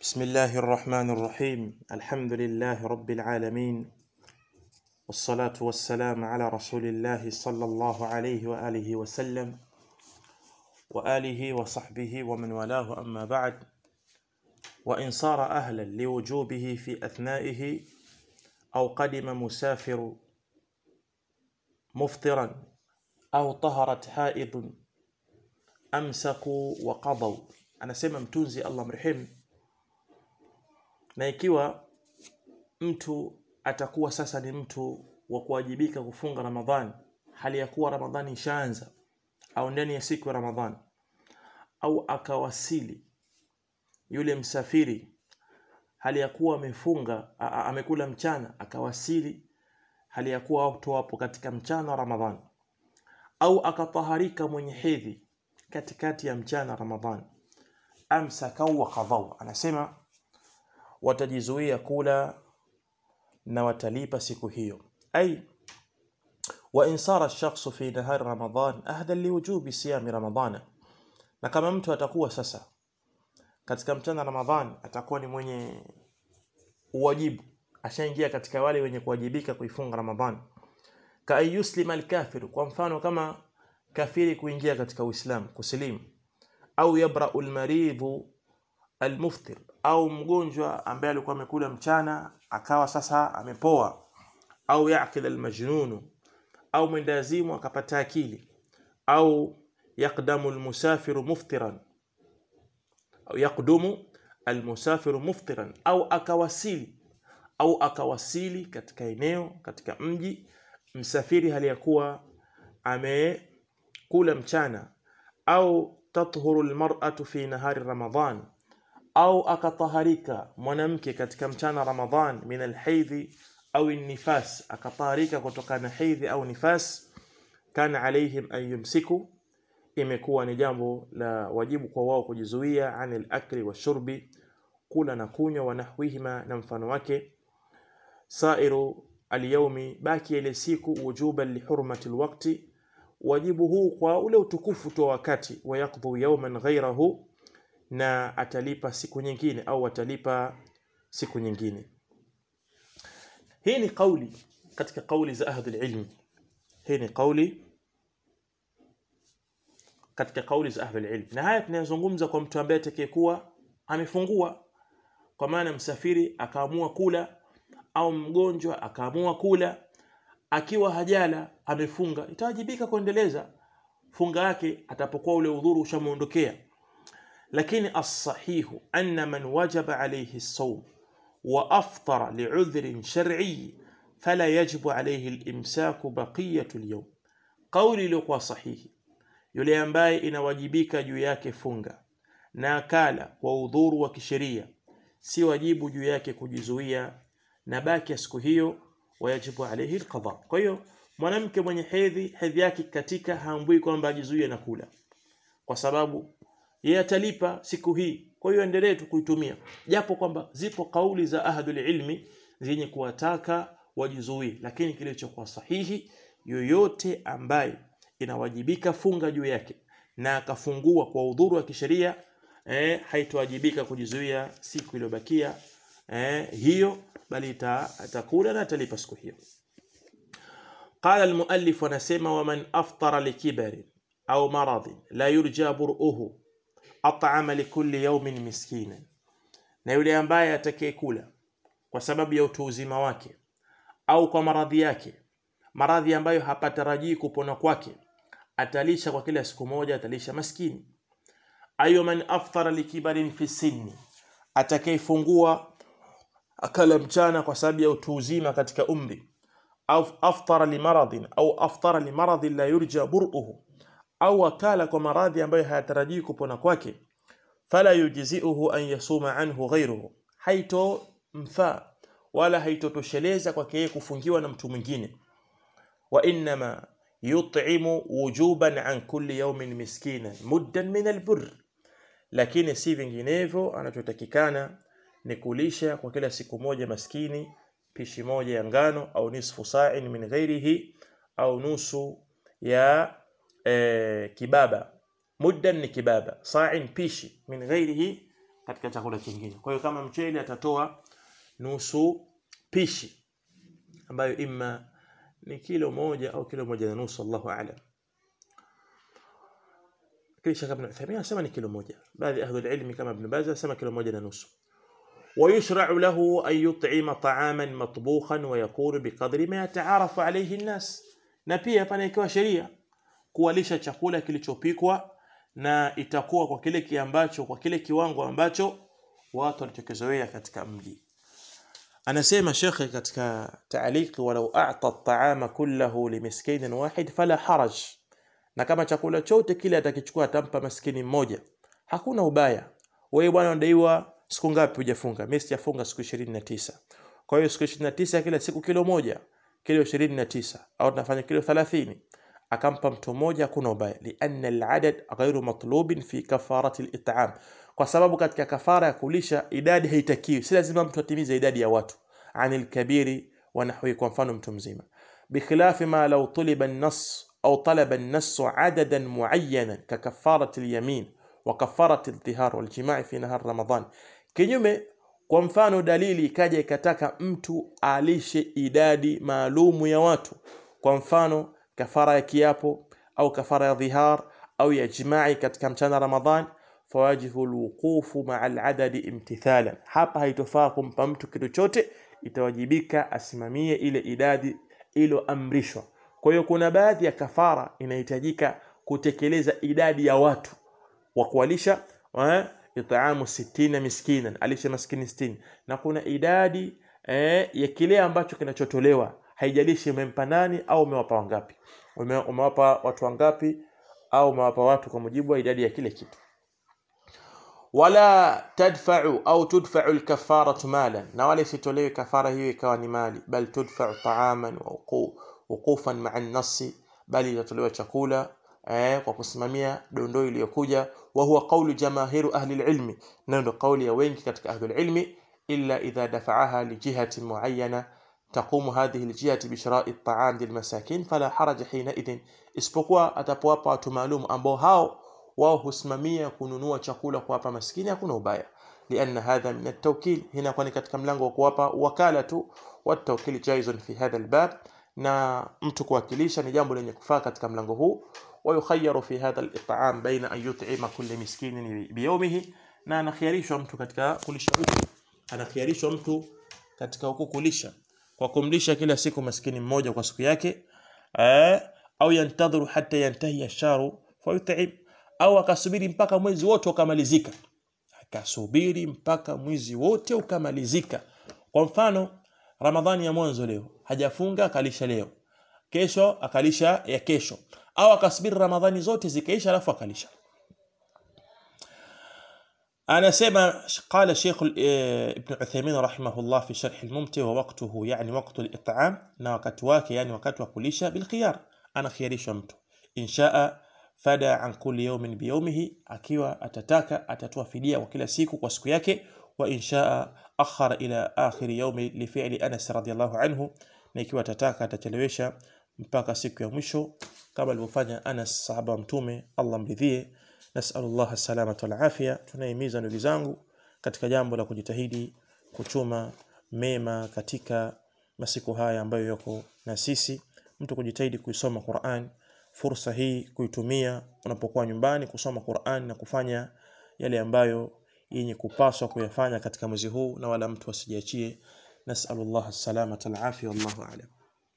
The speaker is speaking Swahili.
بسم الله الرحمن الرحيم. الحمد لله رب العالمين، والصلاة والسلام على رسول الله صلى الله عليه وآله وسلم وآله وصحبه ومن والاه، أما بعد. وإن صار أهلا لوجوبه في أثنائه أو قدم مسافر مفطرا أو طهرت حائض أمسكوا وقضوا. Anasema mtunzi Allah mrehemu, na ikiwa mtu atakuwa sasa ni mtu wa kuwajibika kufunga Ramadhani hali ya kuwa Ramadhani ishaanza au ndani ya siku ya Ramadhani, au akawasili yule msafiri hali ya kuwa amefunga amekula mchana, akawasili hali ya kuwa watu wapo katika mchana wa Ramadhani, au akataharika mwenye hedhi katikati ya mchana Ramadhani, amsakau wa qadhaw, anasema watajizuia kula na watalipa siku hiyo. Ai wa in sara ash-shakhsu fi nahar Ramadan ahda liwujubi siyam Ramadana, na kama mtu atakuwa sasa katika mchana Ramadhan atakuwa ni mwenye uwajibu, ashaingia katika wale wenye kuwajibika kuifunga Ramadhan. Ka ayuslima al-kafir, kwa mfano kama kafiri kuingia katika Uislamu, kusilimu, au yabra'u al-maridhu al-muftir, au mgonjwa ambaye alikuwa amekula mchana akawa sasa amepoa, au yaqil al-majnun, au mwendazimu akapata akili, au yaqdamu al-musafiru muftiran, au yaqdumu al-musafiru muftiran, au akawasili katika eneo, katika mji msafiri hali ya kuwa amekula mchana, au tathuru al-mar'atu fi nahari Ramadhan, au akataharika mwanamke katika mchana Ramadhan min al-haidhi au an-nifas, akataharika kutokana na haidhi au nifas, kana alaihim an yumsiku, imekuwa ni jambo la wajibu kwa wao kujizuia anil akli wa shurbi, kula na kunywa, wa nahwihima, na mfano wake, sairu al-yawmi, baki ile siku, wujuban li hurmati al-waqti, wajibu huu kwa ule utukufu tu wakati, wa yaqdu yawman ghayrahu, na atalipa siku nyingine au atalipa siku nyingine. Hii ni kauli katika kauli za ahli ilmi, hii ni kauli katika kauli za ahli ilmi, na haya tunayozungumza kwa mtu ambaye atakayekuwa amefungua, kwa maana msafiri akaamua kula au mgonjwa akaamua kula akiwa hajala amefunga, itawajibika kuendeleza funga yake atapokuwa ule udhuru ushamuondokea. Lakini as-sahihu anna man wajaba alayhi as-sawm wa aftara li'udhrin shar'i fala yajibu alayhi al-imsaku baqiyatu al-yawm, kauli iliyokuwa sahihi, yule ambaye inawajibika juu yake funga na akala kwa udhuru wa kisheria, si wajibu juu yake kujizuia na baki ya siku hiyo, wajibu alayhi al-qada. Kwa hiyo mwanamke mwenye hedhi yake katika haambui kwamba ajizuie na kula, kwa sababu yeye atalipa siku hii, kwa hiyo endelee tu kuitumia, japo kwamba zipo kauli za ahlul ilmi zenye kuwataka wajizuie, lakini kilichokuwa sahihi, yoyote ambaye inawajibika funga juu yake na akafungua kwa udhuru wa kisheria, haitowajibika kujizuia siku iliyobakia hiyo, bali atakula na atalipa siku hiyo. Qala al-muallif, anasema waman aftara likibari au maradhi la yurja bur'uhu at'ama likulli yawmin miskina, na yule ambaye atakayekula kwa sababu ya utu uzima wake au kwa maradhi yake, maradhi ambayo hapatarajii kupona kwake, atalisha kwa kila siku moja, atalisha maskini. Ayo man aftara likibarin fi sinni, atakayefungua akala mchana kwa sababu ya utu uzima katika umri, au aftara limaradhin au aftara limaradhin la yurja bur'uhu, au akala kwa maradhi ambayo hayatarajii kupona kwake, fala yujzi'uhu an yasuma anhu ghayruhu, haito mfa wala haitotosheleza kwake yeye kufungiwa na mtu mwingine. Wa inma yut'imu wujuban an kulli yawmin miskinan muddan min al-burr, lakini si vinginevyo, anachotakikana ni kulisha kwa kila siku moja maskini pishi moja ya ngano, au nisfu sa'in min ghairihi, au nusu ya kibaba. Muddan ni kibaba, sa'in pishi, min ghairihi katika chakula kingine. Kwa hiyo kama mchele atatoa nusu pishi ambayo imma ni kilo moja au kilo moja na nusu, Allahu a'lam. Kisha Ibn Uthaymeen anasema ni kilo moja. Baadhi ahli ilmi kama Ibn Baz anasema kilo moja na nusu. ويشرع له أن يطعم طعاما مطبوخا ويكون بقدر ما يتعارف عليه الناس. Na pia pana ikiwa sheria kuwalisha chakula kilichopikwa na itakuwa kwa kile kiwango ambacho watu walichokizoea katika mji. Anasema shekhi katika ta'liqi, walau a'ta at-ta'ama kullahu limiskin wahid fala haraj, na kama chakula chote kile atakichukua atampa maskini mmoja hakuna ubaya. Wewe bwana unadaiwa siku ngapi hujafunga? Mimi sijafunga siku 29. Kwa hiyo siku 29 kila siku kilo moja, kilo 29 au tunafanya kilo 30, akampa mtu mmoja hakuna ubaya. Lianna al-adad ghayru matlubin fi kafarati al-it'am, kwa sababu katika kafara ya kulisha idadi haitakiwi, si lazima mtu atimize idadi ya watu. Anil kabiri wa nahwi, kwa mfano mtu mzima. Bikhilafi ma law tuliba an-nass au talaba an-nass adadan muayyanan ka kafarati al-yamin wa kafarati al-dhihar wal jima' fi nahar Ramadan. Kinyume, kwa mfano dalili ikaja ikataka mtu alishe idadi maalumu ya watu, kwa mfano kafara ya kiapo au kafara ya dhihar au ya jima'i katika mchana Ramadhan, fawajibu alwuqufu ma'a aladadi imtithalan. Hapa haitofaa kumpa mtu kitu chote, itawajibika asimamie ile idadi iliyoamrishwa. Kwa hiyo kuna baadhi ya kafara inahitajika kutekeleza idadi ya watu wa kuwalisha, itaamu 60 miskinan, alisha maskini 60, na kuna idadi ya kile ambacho kinachotolewa, haijalishi umempa nani au umewapa wangapi, umewapa watu wangapi au umewapa watu kwa mujibu wa idadi ya kile kitu. Wala tadfa'u au tudfa'u al-kafaratu malan, na wala isitolewe kafara hiyo ikawa ni mali, bal tudfa'u ta'aman wa wuqufan ma'a an-nass, bali itatolewa chakula kwa kusimamia dondoo iliyokuja. Wa huwa qawlu jamaahiru ahli al-ilmi, na ndio kauli ya wengi katika ahli al-ilmi. Illa idha dafa'aha li jihati muayyana taqumu hadhihi al-jihati bi shira'i at-ta'am lil-masakin fala haraja hina idhin, isipokuwa atapowapa watu maalum ambao hao wao husimamia kununua chakula kuwapa maskini, hakuna ubaya. Lianna hadha min at-tawkil, hina kwani katika mlango wa kuwapa wakala tu, wa at-tawkil jaizun fi hadha al-bab, na mtu kuwakilisha ni jambo lenye kufaa katika mlango huu. ويخير في هذا الإطعام بين أن يطعم كل مسكين بيومه, na anakhiarishwa mtu katika kulisha huko, anakhiarishwa mtu katika huko kulisha kwa kumlisha kila siku maskini mmoja kwa siku yake, au yantadhiru hatta yantahi ash-shahru fayut'im, au akasubiri mpaka mwezi wote ukamalizika, akasubiri mpaka mwezi wote ukamalizika. Kwa mfano Ramadhani ya mwanzo leo hajafunga, akalisha leo, kesho akalisha ya kesho, au akasubiri Ramadhani zote zikaisha alafu akalisha. Anasema qala Sheikh Ibn Uthaymeen rahimahullah fi sharh al-mumti, wa waqtuhu yani waqtu al-it'am, na wakati wake yani wakati wa kulisha bil khiyar, ana khiyarishwa mtu. Inshaa fada an kulli yawmin bi yawmihi, akiwa atataka atatoa fidia kwa kila siku kwa siku yake. Wa inshaa akhara ila akhir yawmi li fi'li Anas radiyallahu anhu, na ikiwa atataka atachelewesha mpaka siku ya mwisho kama alivyofanya Anas sahaba wa mtume, Allah mridhie. Nasallallahu salamata wal afia. Tunahimiza ndugu zangu katika jambo la kujitahidi kuchuma mema katika masiku haya ambayo yako na sisi, mtu kujitahidi kuisoma Qur'an, fursa hii kuitumia unapokuwa nyumbani kusoma Qur'an na kufanya yale ambayo yenye kupaswa kuyafanya katika mwezi huu, na wala mtu asijiachie. Nasallallahu salamata wal afia, wallahu a'lam.